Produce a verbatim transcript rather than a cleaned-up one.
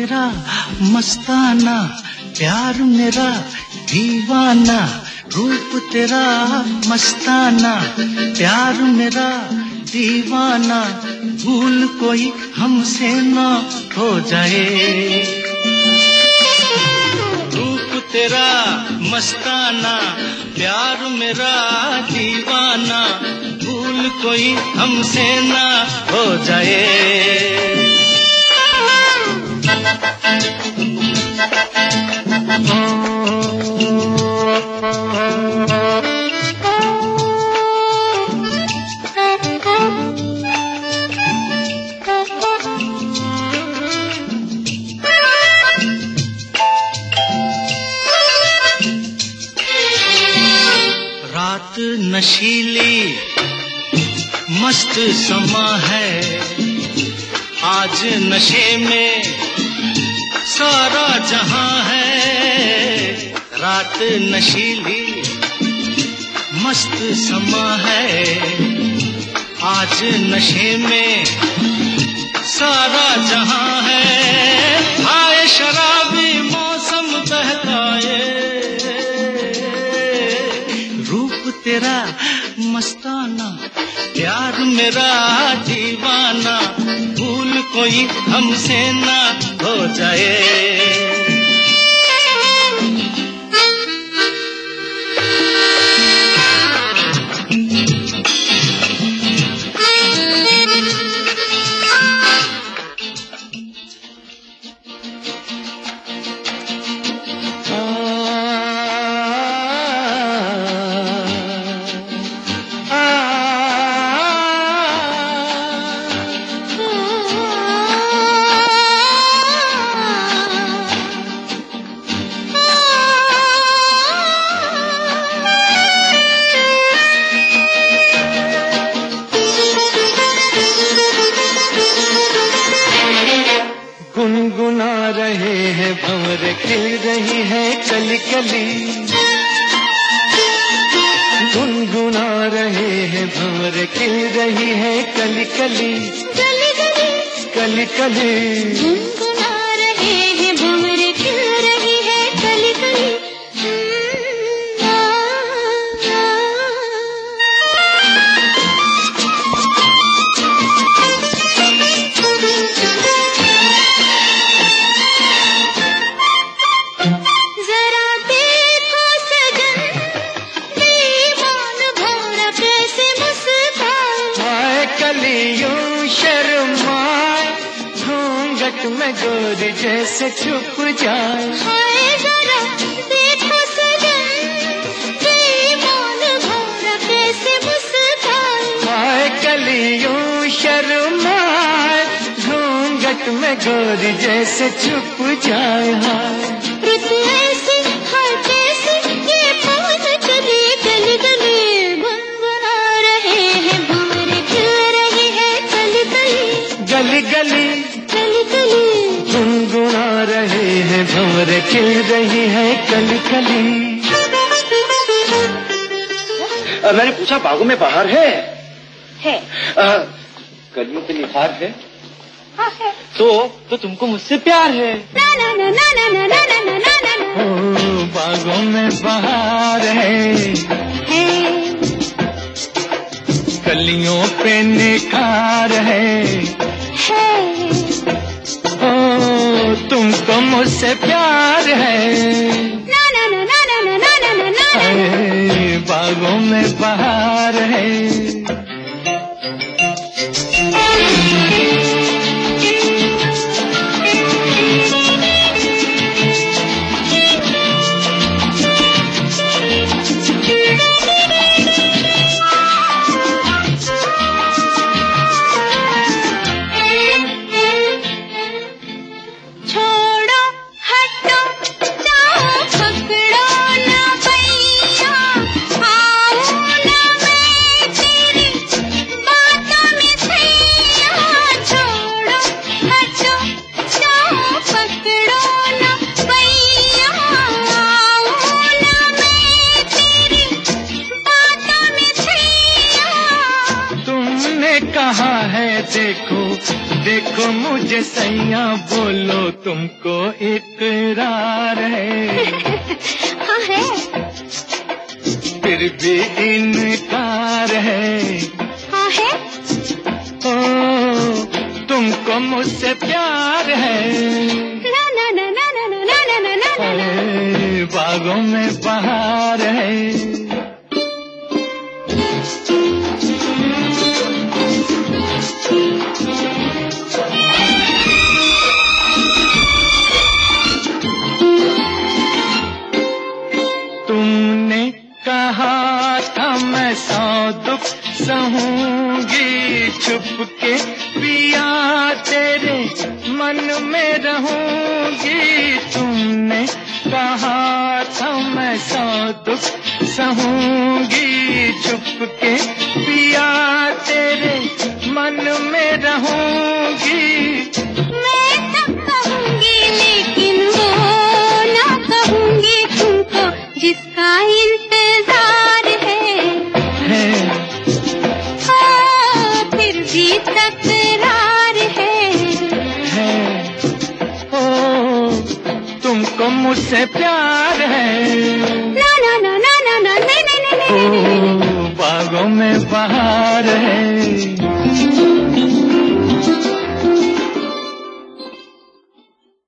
तेरा मस्ताना, प्यार मेरा दीवाना। रूप तेरा मस्ताना, प्यार मेरा दीवाना। भूल कोई हमसे ना हो जाए। रूप तेरा मस्ताना, प्यार मेरा दीवाना। भूल कोई हमसे ना हो जाए। रात नशीली मस्त समा है, आज नशे में सारा जहां है। रात नशीली मस्त समा है, आज नशे में सारा जहां है। आए शराबी मौसम बहकाए, रूप तेरा मस्ताना, प्यार मेरा दीवाना। भूल कोई हमसे ना हो जाए। गुनगुना रहे हैं भंवर, खिल रही है कली कली। गुनगुना रहे हैं भंवर, खिल रही है कली कली। कली कली कली कली गुनगुना रहे हैं भंवर, खिल रही है कली कली। कलियों शर्माए, घूंघट में गोरी जैसे छुप जाए। हाय जरा देखो सजन, बेईमान भौरा कैसे मुस्काए। हाय कलियों शर्माए, घूंघट में गोरी जैसे छुप जाए। हाय रुत ऐसी हाय कैसी ये पवन चली गली गली। गुनगुना रहे हैं भंवर, खिल रही है कली कली। गली गली कली कली गुनगुना रहे हैं भंवर, खिल रही है कली कली। मैंने पूछा बागों में बहार है? है। कलियों पे निखार है? हाँ है। तो तो तुमको मुझसे प्यार है? ना ना ना ना ना ना ना ना ना ना ना। ओ बागों में बहार है, है कलियों पे निखार है। है ओ तुमको मुझसे प्यार है। ना ना ना ना ना ना ना ना ना। अरे बागों में बहार है। छोड़ो हटो जाओ, पकड़ो ना भैया, आओ ना कहा है देखो देखो मुझे सैया, बोलो तुमको इकरार है। हाँ है। फिर भी इनकार है। हाँ है। ओ तुमको मुझसे प्यार है। ना ना ना ना ना ना ना ना ना ना ना। अरे बागों में बहार है। तुमने कहा था मैं सौ दुख सहूंगी, छुप के पिया तेरे मन में रहूंगी। तुमने कहा था मैं सौ दुख सहूंगी, छुप के पिया तेरे मन में रहूंगी। मैं सब कहूंगी लेकिन वो ना कहूंगी तुमको जिसका इंतजार है। है हाँ, फिर भी तकरार है। है ओ तुमको मुझसे प्यार